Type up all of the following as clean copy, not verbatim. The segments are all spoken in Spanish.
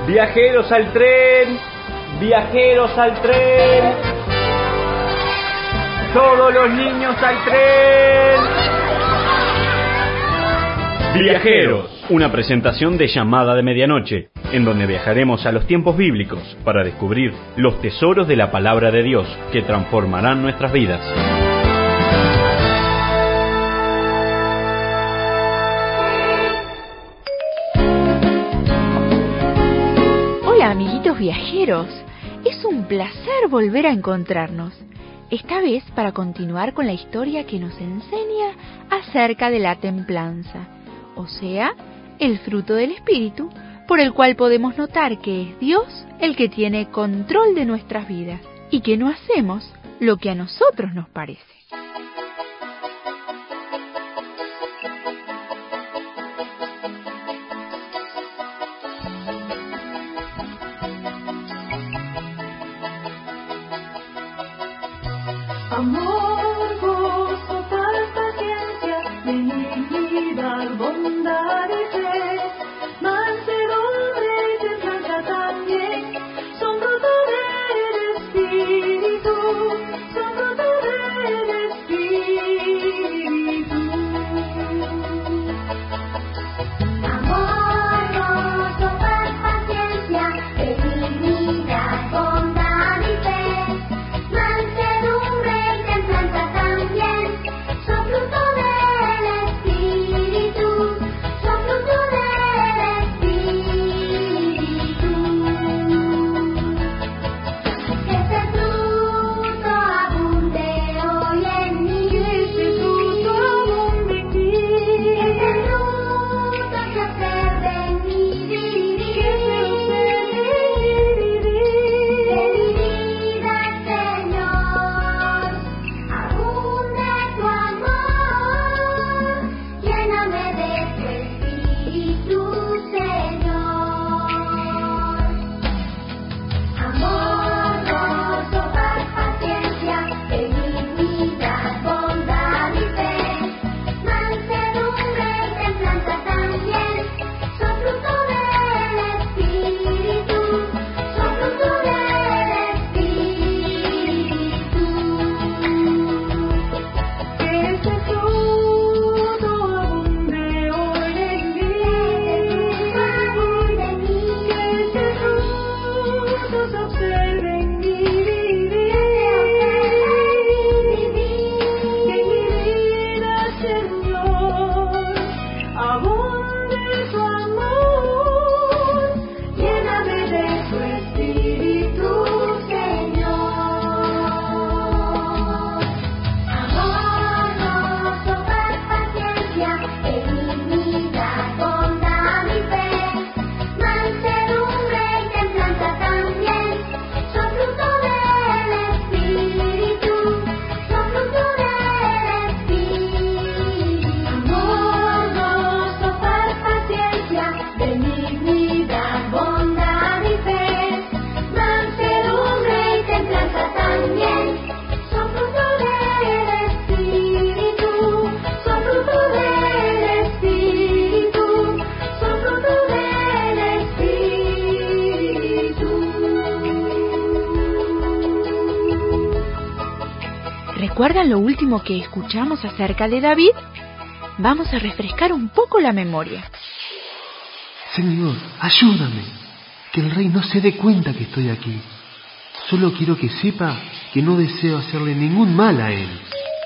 Viajeros al tren, viajeros al tren. Todos los niños al tren. Viajeros, una presentación de Llamada de Medianoche, en donde viajaremos a los tiempos bíblicos para descubrir los tesoros de la palabra de Dios que transformarán nuestras vidas. Hola amiguitos viajeros, es un placer volver a encontrarnos, esta vez para continuar con la historia que nos enseña acerca de la templanza, o sea, el fruto del Espíritu, por el cual podemos notar que es Dios el que tiene control de nuestras vidas y que no hacemos lo que a nosotros nos parece. Amor, gozo, paz, paciencia, benignidad, bondad y fe, mansedumbre y templanza también, son fruto del Espíritu, son fruto del Espíritu. Amor, gozo, paz, paciencia, benignidad, bondad y fe, mansedumbre y templanza también, son fruto del Espíritu, son fruto del Espíritu. Que este fruto abunde hoy en mí, que este fruto abunde en ti, que este fruto se observe en mi vivir, que se observe en mi vivir, que mi vida, Señor, abunde tu amor, lléname de tu Espíritu, Señor. Amor, gozo, paz, paciencia, benignidad, bondad y fe, mansedumbre y templanza también, son fruto del Espíritu, son fruto del Espíritu. Que ese fruto abunde hoy en mí, que ese fruto se observe en mi vivir, que mi vida, Señor, abunde tu amor, lléname de tu Espíritu, Señor. Amor, gozo, paz, paciencia, benignidad, bondad y fe, mansedumbre y templanza también, son fruto del Espíritu, son fruto del Espíritu. Amor, gozo, paz, paciencia, benignidad, bondad y fe, mansedumbre y templanza también, son fruto del Espíritu, son fruto del Espíritu, son fruto del Espíritu. ¿Recuerdan lo último que escuchamos acerca de David? Vamos a refrescar un poco la memoria. Señor, ayúdame, que el rey no se dé cuenta que estoy aquí. Solo quiero que sepa que no deseo hacerle ningún mal a él.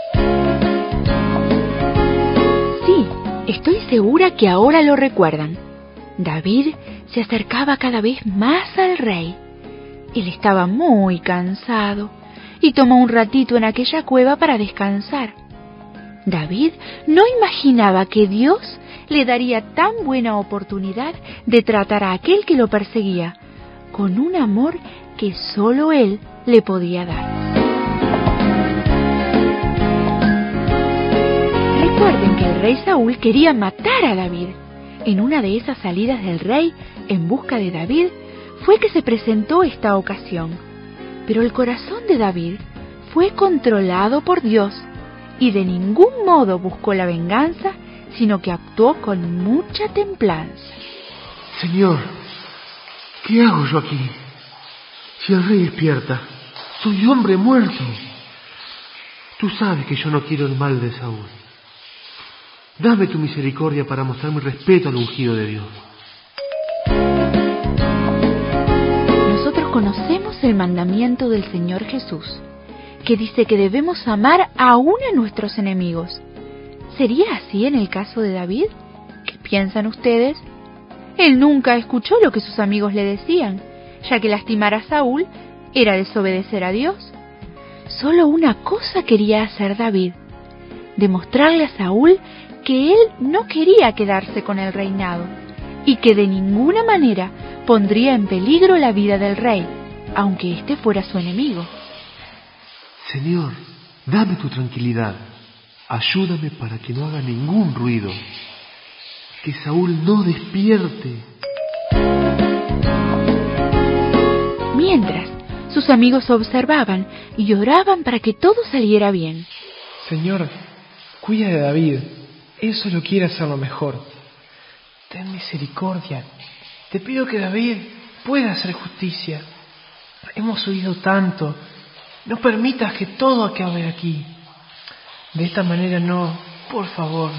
Sí, estoy segura que ahora lo recuerdan. David se acercaba cada vez más al rey. Él estaba muy cansado y tomó un ratito en aquella cueva para descansar. David no imaginaba que Dios le daría tan buena oportunidad de tratar a aquel que lo perseguía con un amor que solo él le podía dar. Recuerden que el rey Saúl quería matar a David. En una de esas salidas del rey en busca de David fue que se presentó esta ocasión. Pero el corazón de David fue controlado por Dios y de ningún modo buscó la venganza, sino que actuó con mucha templanza. Señor, ¿Qué hago yo aquí? Si el rey despierta, soy hombre muerto. Tú sabes que yo no quiero el mal de Saúl. Dame tu misericordia para mostrar mi respeto al ungido de Dios. Nosotros conocemos el mandamiento del Señor Jesús, que dice que debemos amar aún a nuestros enemigos. ¿Sería así en el caso de David? ¿Qué piensan ustedes? Él nunca escuchó lo que sus amigos le decían, ya que lastimar a Saúl era desobedecer a Dios. Solo una cosa quería hacer David: demostrarle a Saúl que él no quería quedarse con el reinado y que de ninguna manera pondría en peligro la vida del rey, aunque éste fuera su enemigo. Señor, dame tu tranquilidad. Ayúdame para que no haga ningún ruido. Que Saúl no despierte. Mientras, sus amigos observaban y oraban para que todo saliera bien. Señor, cuida de David. Él solo quiere hacerlo mejor. Ten misericordia. Te pido que David pueda hacer justicia. Hemos huido tanto. No permitas que todo acabe aquí. De esta manera no, por favor.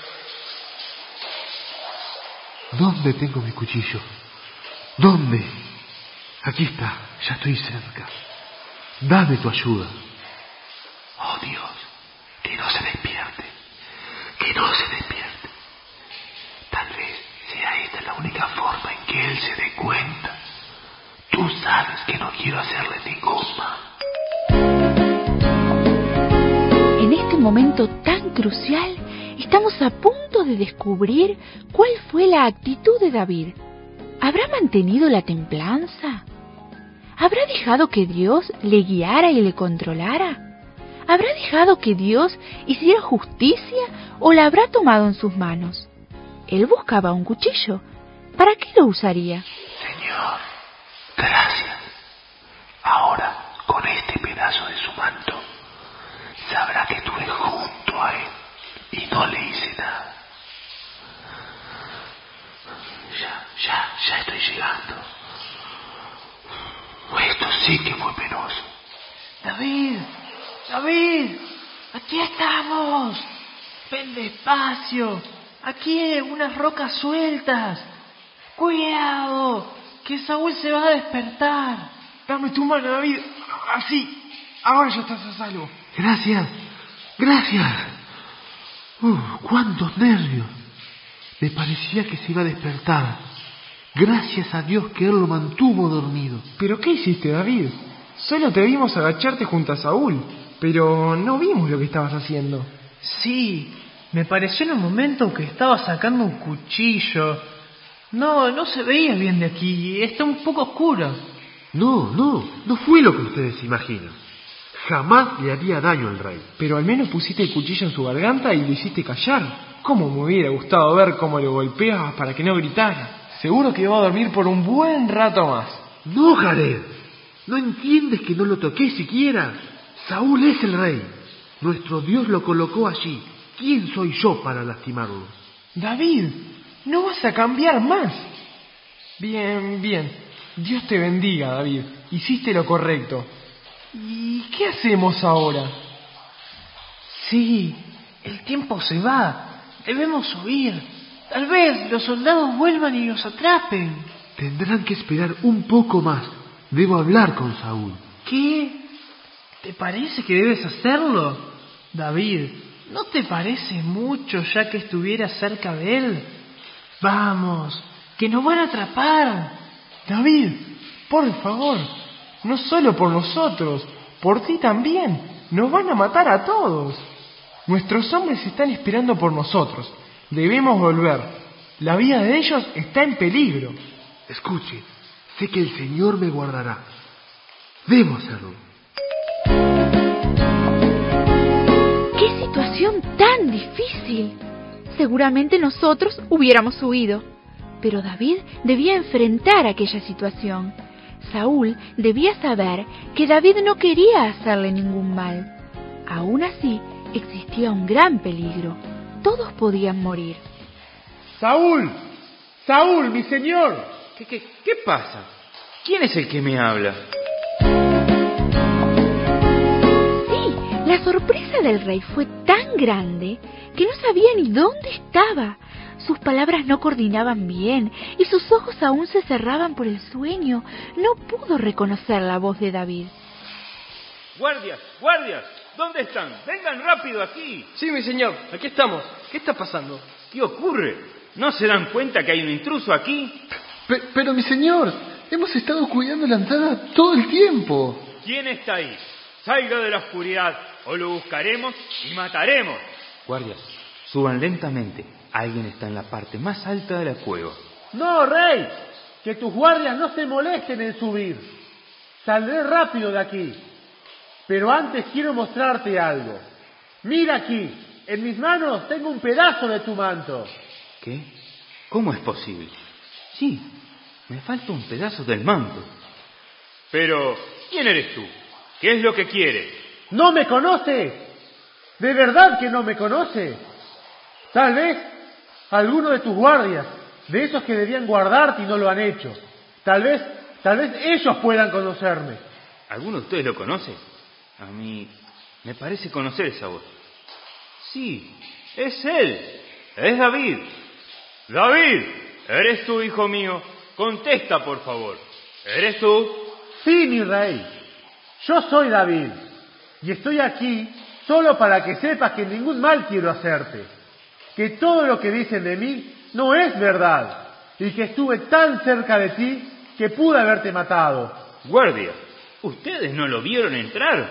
¿Dónde tengo mi cuchillo? ¿Dónde? Aquí está, ya estoy cerca. Dame tu ayuda. Oh Dios, que no se despierte. Que no se despierte. Tal vez sea esta la única forma en que él se dé cuenta. Tú sabes que no quiero hacerle ningún mal. En este momento tan crucial, estamos a punto de descubrir cuál fue la actitud de David. ¿Habrá mantenido la templanza? ¿Habrá dejado que Dios le guiara y le controlara? ¿Habrá dejado que Dios hiciera justicia o la habrá tomado en sus manos? Él buscaba un cuchillo. ¿Para qué lo usaría? Señor, gracias. Ahora, con este pedazo de su manto, sabrá que estuve junto a él y no le hice nada. Ya estoy llegando. Esto sí que fue penoso. David, aquí estamos. Ven despacio. Aquí hay unas rocas sueltas. Cuidado, que Saúl se va a despertar. Dame tu mano, David. Así. Ahora ya estás a salvo. Gracias. ¡Cuántos nervios! Me parecía que se iba a despertar. Gracias a Dios que él lo mantuvo dormido. ¿Pero qué hiciste, David? Solo te vimos agacharte junto a Saúl, pero no vimos lo que estabas haciendo. Sí, me pareció en un momento que estabas sacando un cuchillo. No se veía bien de aquí, está un poco oscuro. No fue lo que ustedes imaginan. Jamás le haría daño al rey. Pero al menos pusiste el cuchillo en su garganta y lo hiciste callar. ¿Cómo me hubiera gustado ver cómo lo golpeabas para que no gritara? Seguro que va a dormir por un buen rato más. No, Jared. ¿No entiendes que no lo toqué siquiera? Saúl es el rey. Nuestro Dios lo colocó allí. ¿Quién soy yo para lastimarlo? David, no vas a cambiar más. Bien. Dios te bendiga, David. Hiciste lo correcto. ¿Y qué hacemos ahora? Sí, el tiempo se va. Debemos huir. Tal vez los soldados vuelvan y nos atrapen. Tendrán que esperar un poco más. Debo hablar con Saúl. ¿Qué? ¿Te parece que debes hacerlo? David, ¿no te parece mucho ya que estuvieras cerca de él? Vamos, que nos van a atrapar. David, por favor, no solo por nosotros, por ti también. Nos van a matar a todos. Nuestros hombres están esperando por nosotros. Debemos volver. La vida de ellos está en peligro. Escuche, sé que el Señor me guardará. Debo hacerlo. ¡Qué situación tan difícil! Seguramente nosotros hubiéramos huido, pero David debía enfrentar aquella situación. Saúl debía saber que David no quería hacerle ningún mal. Aún así, existía un gran peligro. Todos podían morir. ¡Saúl! ¡Saúl, mi señor! ¿Qué pasa? ¿Quién es el que me habla? Sí, la sorpresa del rey fue tan grande que no sabía ni dónde estaba. Sus palabras no coordinaban bien y sus ojos aún se cerraban por el sueño. No pudo reconocer la voz de David. ¡Guardias! ¡Guardias! ¿Dónde están? ¡Vengan rápido aquí! Sí, mi señor, aquí estamos. ¿Qué está pasando? ¿Qué ocurre? ¿No se dan cuenta que hay un intruso aquí? Pero mi señor, hemos estado cuidando la entrada todo el tiempo. ¿Quién está ahí? Salga de la oscuridad o lo buscaremos y mataremos. Guardias, suban lentamente. Alguien está en la parte más alta de la cueva. No, rey, que tus guardias no se molesten en subir. Saldré rápido de aquí. Pero antes quiero mostrarte algo. Mira aquí, en mis manos tengo un pedazo de tu manto. ¿Qué? ¿Cómo es posible? Sí, me falta un pedazo del manto. Pero, ¿quién eres tú? ¿Qué es lo que quieres? ¿No me conoce? ¿De verdad que no me conoce? Tal vez alguno de tus guardias, de esos que debían guardarte y no lo han hecho. Tal vez ellos puedan conocerme. ¿Alguno de ustedes lo conoce? A mí me parece conocer esa voz. Sí, es él. Es David. David, ¿eres tú, hijo mío? Contesta, por favor. ¿Eres tú? Sí, mi rey. Yo soy David. Y estoy aquí solo para que sepas que ningún mal quiero hacerte. Que todo lo que dicen de mí no es verdad. Y que estuve tan cerca de ti que pude haberte matado. Guardia, ¿ustedes no lo vieron entrar?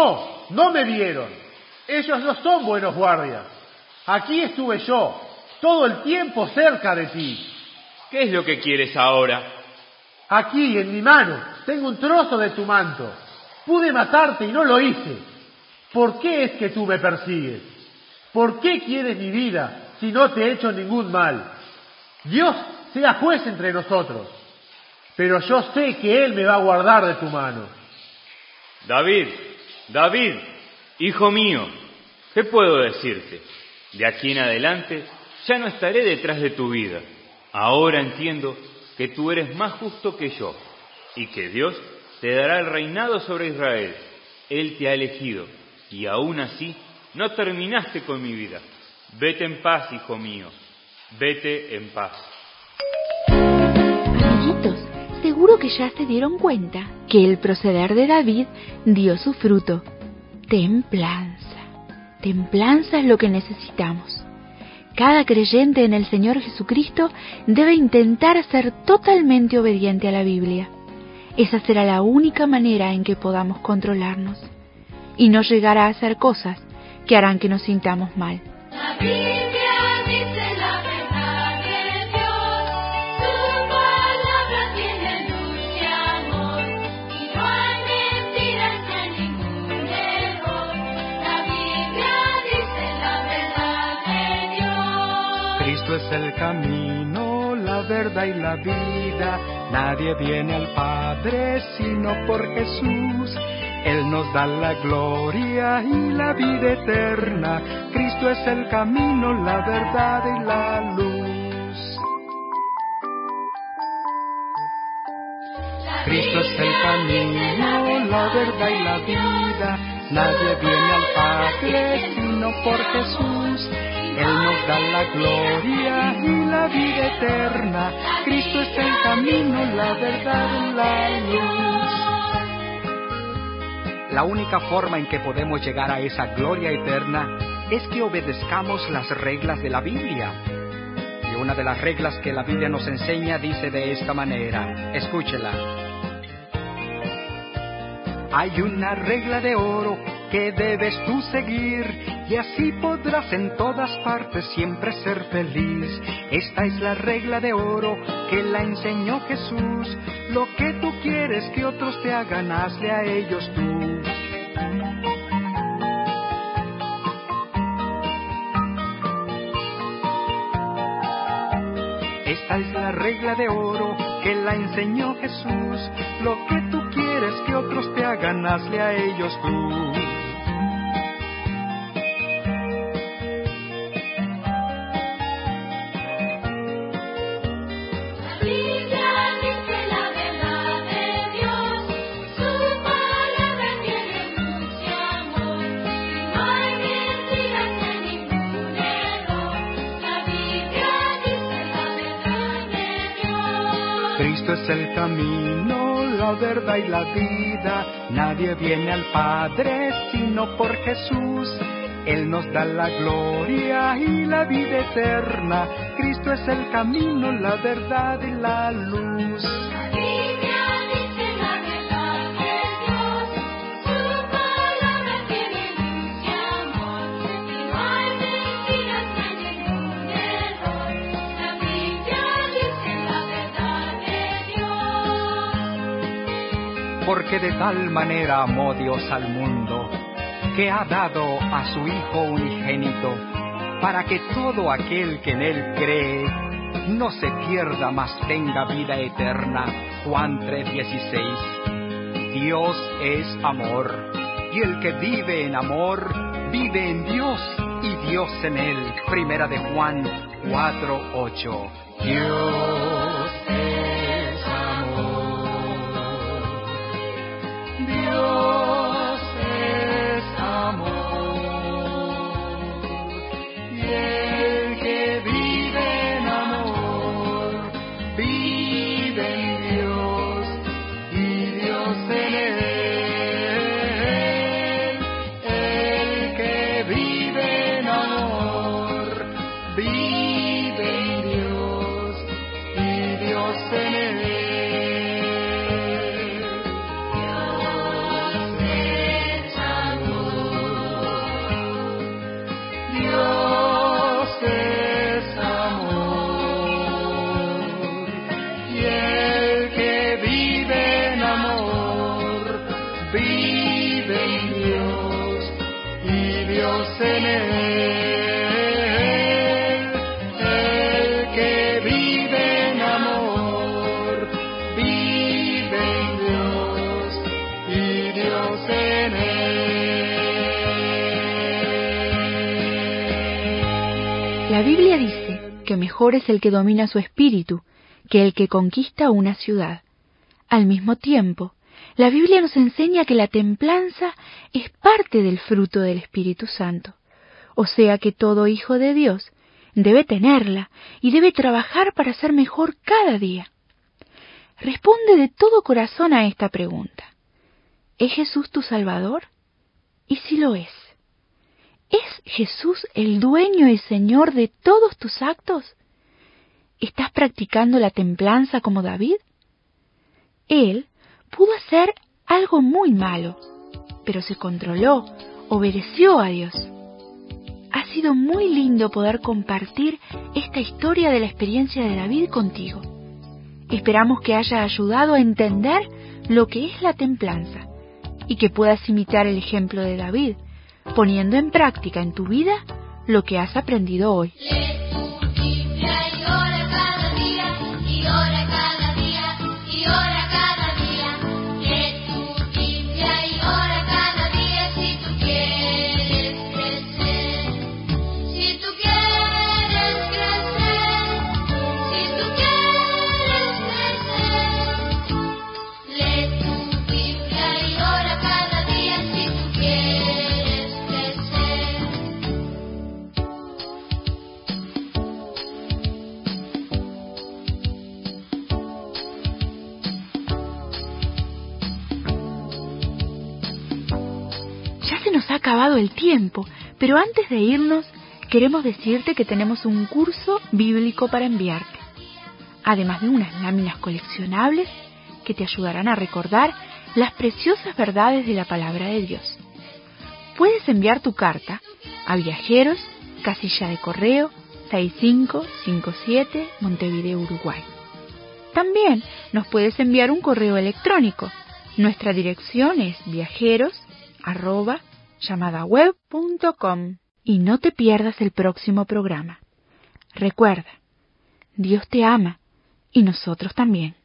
No me vieron. Ellos no son buenos guardias. Aquí estuve yo, todo el tiempo cerca de ti. ¿Qué es lo que quieres ahora? Aquí, en mi mano, tengo un trozo de tu manto. Pude matarte y no lo hice. ¿Por qué es que tú me persigues? ¿Por qué quieres mi vida si no te he hecho ningún mal? Dios sea juez entre nosotros, pero yo sé que Él me va a guardar de tu mano. David, hijo mío, ¿qué puedo decirte? De aquí en adelante ya no estaré detrás de tu vida. Ahora entiendo que tú eres más justo que yo y que Dios te dará el reinado sobre Israel. Él te ha elegido y aún así no terminaste con mi vida. Vete en paz, hijo mío. Vete en paz. Amiguitos, seguro que ya se dieron cuenta que el proceder de David dio su fruto. Templanza. Templanza es lo que necesitamos. Cada creyente en el Señor Jesucristo debe intentar ser totalmente obediente a la Biblia. Esa será la única manera en que podamos controlarnos y no llegar a hacer cosas que harán que nos sintamos mal. La Biblia dice la verdad de Dios, su palabra tiene luz y amor, y no hay mentiras ni ningún error. La Biblia dice la verdad de Dios. Cristo es el camino, la verdad y la vida. Nadie viene al Padre sino por Jesús. Él nos da la gloria y la vida eterna. Cristo es el camino, la verdad y la luz. Cristo es el camino, la verdad y la vida. Nadie viene al Padre sino por Jesús. Él nos da la gloria y la vida eterna. Cristo es el camino, la verdad y la luz. La única forma en que podemos llegar a esa gloria eterna es que obedezcamos las reglas de la Biblia. Y una de las reglas que la Biblia nos enseña dice de esta manera, escúchela. Hay una regla de oro que debes tú seguir, y así podrás en todas partes siempre ser feliz. Esta es la regla de oro que la enseñó Jesús. Lo que tú quieres que otros te hagan, hazle a ellos tú. Esta es la regla de oro que la enseñó Jesús. Lo que tú quieres que otros te hagan, hazle a ellos tú. La Biblia dice la verdad de Cristo es el camino, la verdad y la vida. Nadie viene al Padre sino por Jesús. Él nos da la gloria y la vida eterna. Cristo es el camino, la verdad y la luz. La Biblia dice la verdad de Dios, su palabra tiene luz y amor, y no hay mentiras, no hay ningún error. La Biblia dice la verdad de Dios. Porque de tal manera amó Dios al mundo, que ha dado a su Hijo unigénito, para que todo aquel que en Él cree no se pierda, mas tenga vida eterna. Juan 3:16. Dios es amor, y el que vive en amor, vive en Dios, y Dios en él. Primera de Juan 4:8. Dios es amor. Dios es amor. Y el que vive en amor, vive en Dios, y Dios en él. El que vive en amor, vive en Dios, y Dios en él. Dios es amor. Dios es amor. Y el que vive en amor, vive en Dios, y Dios en él. El que vive en amor, vive en Dios, y Dios en él. La Biblia dice que mejor es el que domina su espíritu que el que conquista una ciudad. Al mismo tiempo, la Biblia nos enseña que la templanza es parte del fruto del Espíritu Santo, o sea que todo hijo de Dios debe tenerla y debe trabajar para ser mejor cada día. Responde de todo corazón a esta pregunta. ¿Es Jesús tu Salvador? ¿Y si lo es? ¿Es Jesús el dueño y Señor de todos tus actos? ¿Estás practicando la templanza como David? Él pudo hacer algo muy malo, pero se controló, obedeció a Dios. Ha sido muy lindo poder compartir esta historia de la experiencia de David contigo. Esperamos que haya ayudado a entender lo que es la templanza y que puedas imitar el ejemplo de David, poniendo en práctica en tu vida lo que has aprendido hoy. Lee tu Biblia y ora cada día, y ora cada día, y ora cada día. Lee tu Biblia y ora cada día si tú quieres crecer. Si tú quieres crecer, si tú quieres crecer. Lee tu Biblia y ora cada día si tú quieres crecer. Ya se nos ha acabado el tiempo, pero antes de irnos, queremos decirte que tenemos un curso bíblico para enviarte, además de unas láminas coleccionables que te ayudarán a recordar las preciosas verdades de la palabra de Dios. Puedes enviar tu carta a Viajeros, casilla de correo 6557, Montevideo, Uruguay. También nos puedes enviar un correo electrónico. Nuestra dirección es viajeros@llamadaweb.com. Y no te pierdas el próximo programa. Recuerda, Dios te ama y nosotros también.